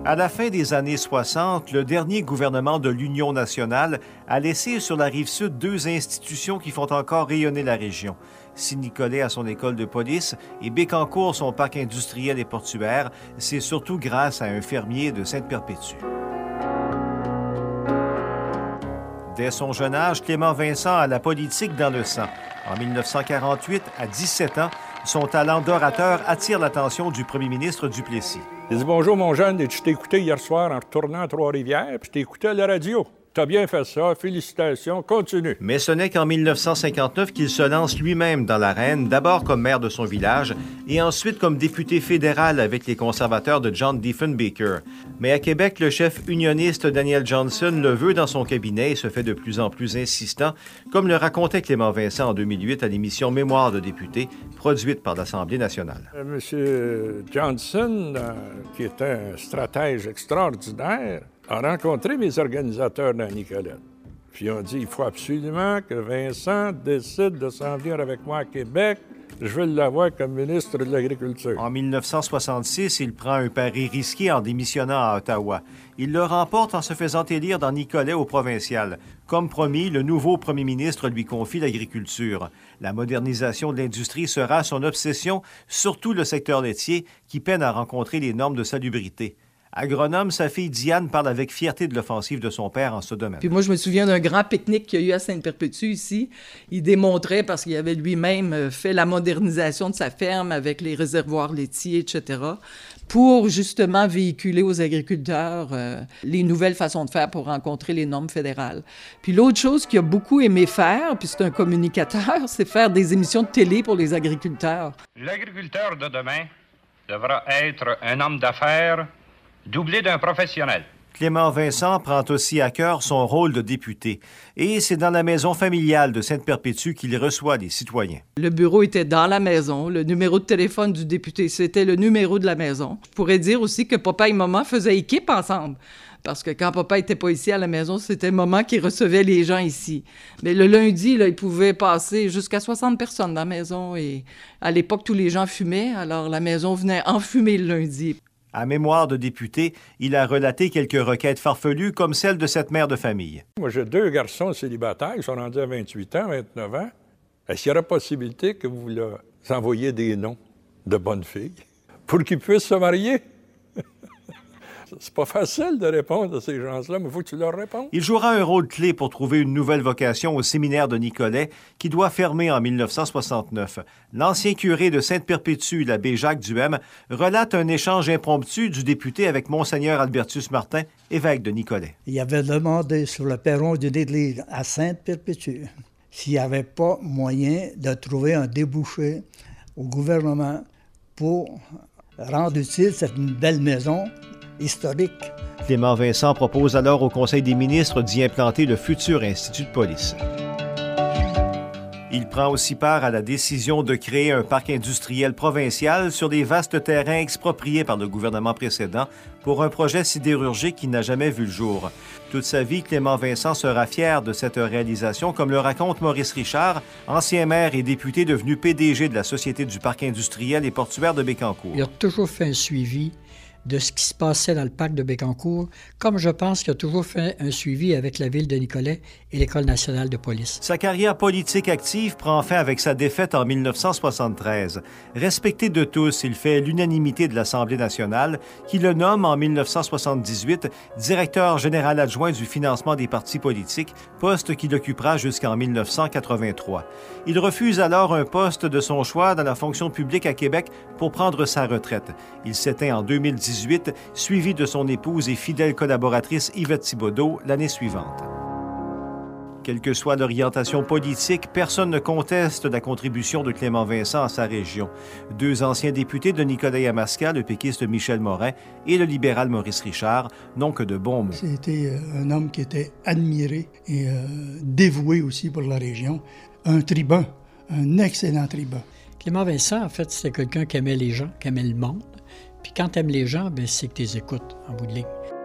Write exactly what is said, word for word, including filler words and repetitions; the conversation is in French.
À la fin des années soixante, le dernier gouvernement de l'Union nationale a laissé sur la Rive-Sud deux institutions qui font encore rayonner la région. Saint-Nicolas a son école de police et Bécancour son parc industriel et portuaire. C'est surtout grâce à un fermier de Sainte-Perpétue. Dès son jeune âge, Clément Vincent a la politique dans le sang. En mille neuf cent quarante-huit, à dix-sept ans, son talent d'orateur attire l'attention du premier ministre Duplessis. Il dit « Bonjour, mon jeune, et je t'ai écouté hier soir en retournant à Trois-Rivières, puis je t'ai écouté à la radio. T'as bien fait ça, félicitations, continue. » Mais ce n'est qu'en mille neuf cent cinquante-neuf qu'il se lance lui-même dans l'arène, d'abord comme maire de son village et ensuite comme député fédéral avec les conservateurs de John Diefenbaker. Mais à Québec, le chef unioniste Daniel Johnson le veut dans son cabinet et se fait de plus en plus insistant, comme le racontait Clément Vincent en deux mille huit à l'émission Mémoire de député, produite par l'Assemblée nationale. Euh, Monsieur Johnson, euh, qui était un stratège extraordinaire, a rencontré mes organisateurs dans Nicolette. Puis ils ont dit, il faut absolument que Vincent décide de s'en venir avec moi à Québec. Je veux l'avoir comme ministre de l'Agriculture. En mille neuf cent soixante-six, il prend un pari risqué en démissionnant à Ottawa. Il le remporte en se faisant élire dans Nicolet au provincial. Comme promis, le nouveau premier ministre lui confie l'agriculture. La modernisation de l'industrie sera son obsession, surtout le secteur laitier, qui peine à rencontrer les normes de salubrité. Agronome, sa fille Diane parle avec fierté de l'offensive de son père en ce domaine. Puis moi, je me souviens d'un grand pique-nique qu'il y a eu à Sainte-Perpétue ici. Il démontrait, parce qu'il avait lui-même fait la modernisation de sa ferme avec les réservoirs laitiers, et cetera, pour justement véhiculer aux agriculteurs euh, les nouvelles façons de faire pour rencontrer les normes fédérales. Puis l'autre chose qu'il a beaucoup aimé faire, puis c'est un communicateur, c'est faire des émissions de télé pour les agriculteurs. L'agriculteur de demain devra être un homme d'affaires doublé d'un professionnel. Clément Vincent prend aussi à cœur son rôle de député. Et c'est dans la maison familiale de Sainte-Perpétue qu'il reçoit les citoyens. Le bureau était dans la maison. Le numéro de téléphone du député, c'était le numéro de la maison. Je pourrais dire aussi que papa et maman faisaient équipe ensemble. Parce que quand papa n'était pas ici à la maison, c'était maman qui recevait les gens ici. Mais le lundi, là, il pouvait passer jusqu'à soixante personnes dans la maison. Et à l'époque, tous les gens fumaient. Alors la maison venait enfumer le lundi. À mémoire de député, il a relaté quelques requêtes farfelues comme celle de cette mère de famille. Moi, j'ai deux garçons célibataires, ils sont rendus à vingt-huit ans, vingt-neuf ans. Est-ce qu'il y aurait possibilité que vous leur envoyiez des noms de bonnes filles pour qu'ils puissent se marier? C'est pas facile de répondre à ces gens-là, mais il faut que tu leur répondes. Il jouera un rôle clé pour trouver une nouvelle vocation au séminaire de Nicolet, qui doit fermer en mille neuf cent soixante-neuf. L'ancien curé de Sainte-Perpétue, l'abbé Jacques Duhem, relate un échange impromptu du député avec Monseigneur Albertus Martin, évêque de Nicolet. Il avait demandé sur le perron d'une église à Sainte-Perpétue s'il n'y avait pas moyen de trouver un débouché au gouvernement pour rendre utile cette belle maison historique. Clément Vincent propose alors au Conseil des ministres d'y implanter le futur Institut de police. Il prend aussi part à la décision de créer un parc industriel provincial sur des vastes terrains expropriés par le gouvernement précédent pour un projet sidérurgique qui n'a jamais vu le jour. Toute sa vie, Clément Vincent sera fier de cette réalisation, comme le raconte Maurice Richard, ancien maire et député devenu P D G de la Société du parc industriel et portuaire de Bécancour. Il a toujours fait un suivi de ce qui se passait dans le parc de Bécancour, comme je pense qu'il a toujours fait un suivi avec la ville de Nicolet et l'École nationale de police. Sa carrière politique active prend fin avec sa défaite en mille neuf cent soixante-treize. Respecté de tous, il fait l'unanimité de l'Assemblée nationale, qui le nomme en mille neuf cent soixante-dix-huit directeur général adjoint du financement des partis politiques, poste qu'il occupera jusqu'en mille neuf cent quatre-vingt-trois. Il refuse alors un poste de son choix dans la fonction publique à Québec pour prendre sa retraite. Il s'éteint en deux mille dix-huit, suivi de son épouse et fidèle collaboratrice Yvette Thibodeau l'année suivante. Quelle que soit l'orientation politique, personne ne conteste la contribution de Clément Vincent à sa région. Deux anciens députés de Nicolet-Yamaska, le péquiste Michel Morin et le libéral Maurice Richard, n'ont que de bons mots. C'était un homme qui était admiré et euh, dévoué aussi pour la région. Un tribun, un excellent tribun. Clément Vincent, en fait, c'était quelqu'un qui aimait les gens, qui aimait le monde. Puis quand tu aimes les gens, ben, c'est que tu les écoutes, en bout de ligne.